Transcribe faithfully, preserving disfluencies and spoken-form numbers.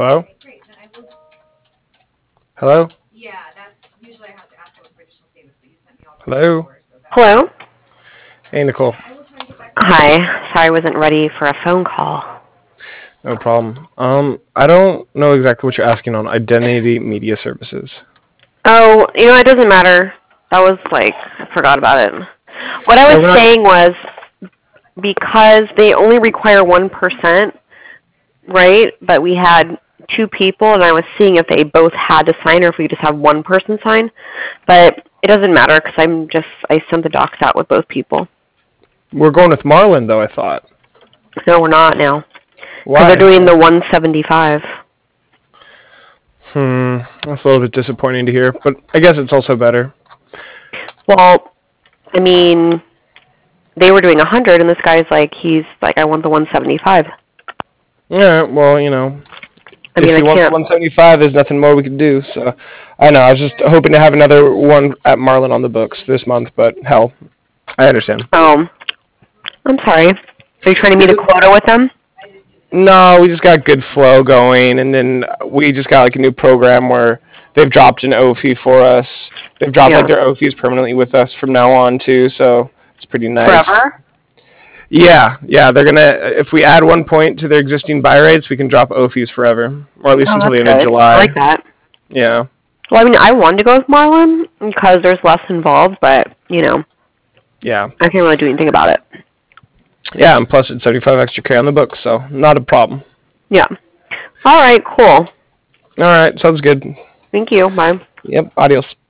Hello? Hello? Hello? Hello? Hey, Nicole. Hi. Sorry I wasn't ready for a phone call. No problem. Um, I don't know exactly what you're asking on Identity Media Services. Oh, you know, it doesn't matter. That was like, I forgot about it. What I Yeah, was we're not... saying was because they only require one percent, right? But we had two people, and I was seeing if they both had to sign or if we just have one person sign. But it doesn't matter because I'm just, I sent the docs out with both people. We're going with Marlin, though, I thought. No, we're not now. Because Why? they're doing the one seventy-five. Hmm, that's a little bit disappointing to hear, but I guess it's also better. Well, I mean, they were doing one hundred, and this guy's like, he's like, I want the one seventy-five. Yeah, well, you know, I if mean, I he wants the can't. one seventy-five, there's nothing more we can do, so... I know, I was just hoping to have another one at Marlin on the books this month, but hell, I understand. Oh, I'm sorry. Are you trying to meet a quota with them? No, we just got good flow going, and then we just got like a new program where they've dropped an O fee for us. They've dropped Yeah. like their O fees permanently with us from now on too, so it's pretty nice. Forever? Yeah, yeah, they're gonna if we add one point to their existing buy rates, we can drop O fees forever, or at least Oh, until that's the end of good. I like July. that. Yeah, Well, I mean, I wanted to go with Marlin because there's less involved, but, you know, yeah, I can't really do anything about it. yeah, and plus it's seventy-five extra K on the books, so not a problem. Yeah. All right, cool. All right, sounds good. Thank you. Bye. Yep, adios.